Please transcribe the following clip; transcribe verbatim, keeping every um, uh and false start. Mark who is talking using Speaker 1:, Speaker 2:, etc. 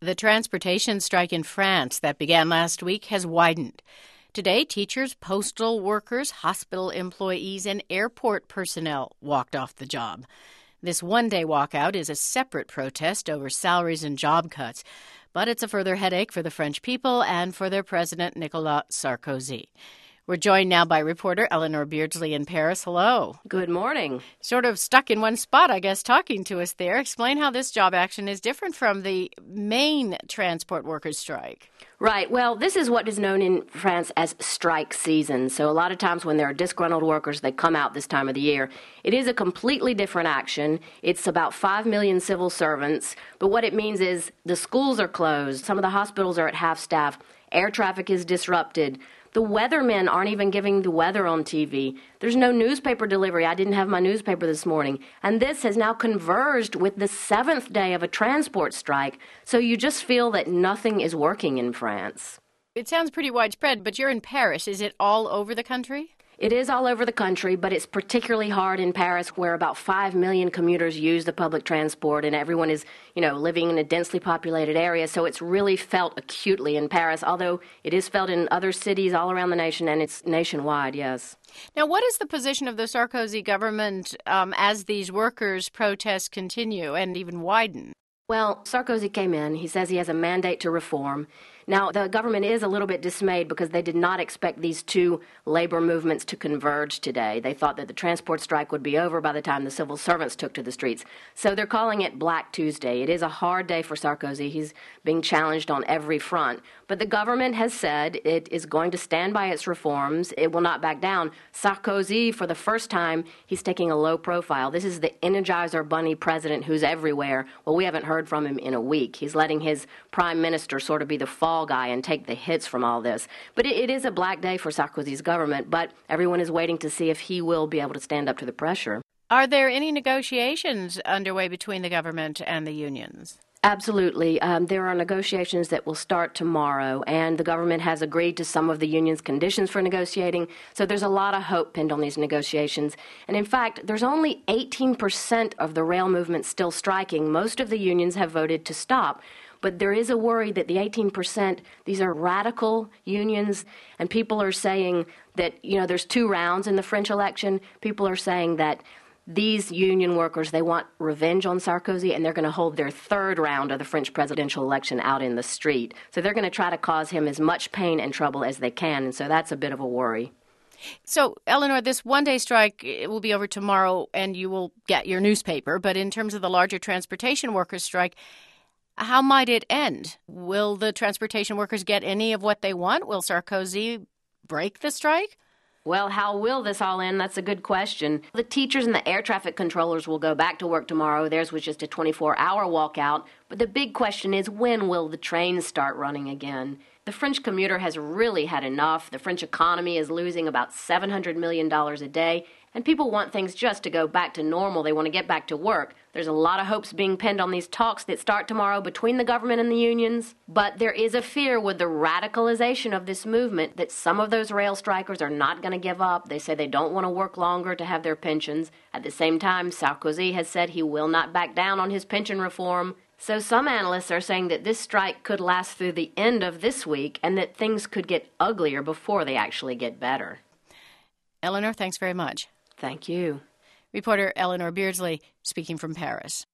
Speaker 1: The transportation strike in France that began last week has widened. Today, teachers, postal workers, hospital employees, and airport personnel walked off the job. This one-day walkout is a separate protest over salaries and job cuts, but it's a further headache for the French people and for their president, Nicolas Sarkozy. We're joined now by reporter Eleanor Beardsley in Paris. Hello.
Speaker 2: Good morning.
Speaker 1: Sort of stuck in one spot, I guess, talking to us there. Explain how this job action is different from the main transport workers' strike.
Speaker 2: Right. Well, this is what is known in France as strike season. So a lot of times when there are disgruntled workers, they come out this time of the year. It is a completely different action. It's about five million civil servants. But what it means is the schools are closed. Some of the hospitals are at half staff. Air traffic is disrupted. The weathermen aren't even giving the weather on T V. There's no newspaper delivery. I didn't have my newspaper this morning. And this has now converged with the seventh day of a transport strike. So you just feel that nothing is working in France.
Speaker 1: It sounds pretty widespread, but you're in Paris. Is it all over the country?
Speaker 2: It is all over the country, but it's particularly hard in Paris, where about five million commuters use the public transport, and everyone is, you know, living in a densely populated area. So it's really felt acutely in Paris, although it is felt in other cities all around the nation, and it's nationwide, yes.
Speaker 1: Now, what is the position of the Sarkozy government um, as these workers' protests continue and even widen?
Speaker 2: Well, Sarkozy came in. He says he has a mandate to reform. Now, the government is a little bit dismayed because they did not expect these two labor movements to converge today. They thought that the transport strike would be over by the time the civil servants took to the streets. So they're calling it Black Tuesday. It is a hard day for Sarkozy. He's being challenged on every front. But the government has said it is going to stand by its reforms. It will not back down. Sarkozy, for the first time, he's taking a low profile. This is the Energizer Bunny president who's everywhere. Well, we haven't heard from him in a week. He's letting his prime minister sort of be the fall guy and take the hits from all this. But it, it is a black day for Sarkozy's government, but everyone is waiting to see if he will be able to stand up to the pressure.
Speaker 1: Are there any negotiations underway between the government and the unions?
Speaker 2: Absolutely. Um, there are negotiations that will start tomorrow, and the government has agreed to some of the union's conditions for negotiating. So there's a lot of hope pinned on these negotiations. And in fact, there's only eighteen percent of the rail movement still striking. Most of the unions have voted to stop. But there is a worry that the eighteen percent, these are radical unions, and people are saying that, you know, there's two rounds in the French election. People are saying that these union workers, they want revenge on Sarkozy, and they're going to hold their third round of the French presidential election out in the street. So they're going to try to cause him as much pain and trouble as they can, and so that's a bit of a worry.
Speaker 1: So, Eleanor, this one-day strike it will be over tomorrow, and you will get your newspaper. But in terms of the larger transportation workers' strike, how might it end? Will the transportation workers get any of what they want? Will Sarkozy break the strike?
Speaker 2: Well, how will this all end? That's a good question. The teachers and the air traffic controllers will go back to work tomorrow. Theirs was just a twenty-four hour walkout. But the big question is, when will the trains start running again? The French commuter has really had enough. The French economy is losing about seven hundred million dollars a day, and people want things just to go back to normal. They want to get back to work. There's a lot of hopes being pinned on these talks that start tomorrow between the government and the unions. But there is a fear with the radicalization of this movement that some of those rail strikers are not going to give up. They say they don't want to work longer to have their pensions. At the same time, Sarkozy has said he will not back down on his pension reform. So some analysts are saying that this strike could last through the end of this week and that things could get uglier before they actually get better.
Speaker 1: Eleanor, thanks very much.
Speaker 2: Thank you.
Speaker 1: Reporter Eleanor Beardsley speaking from Paris.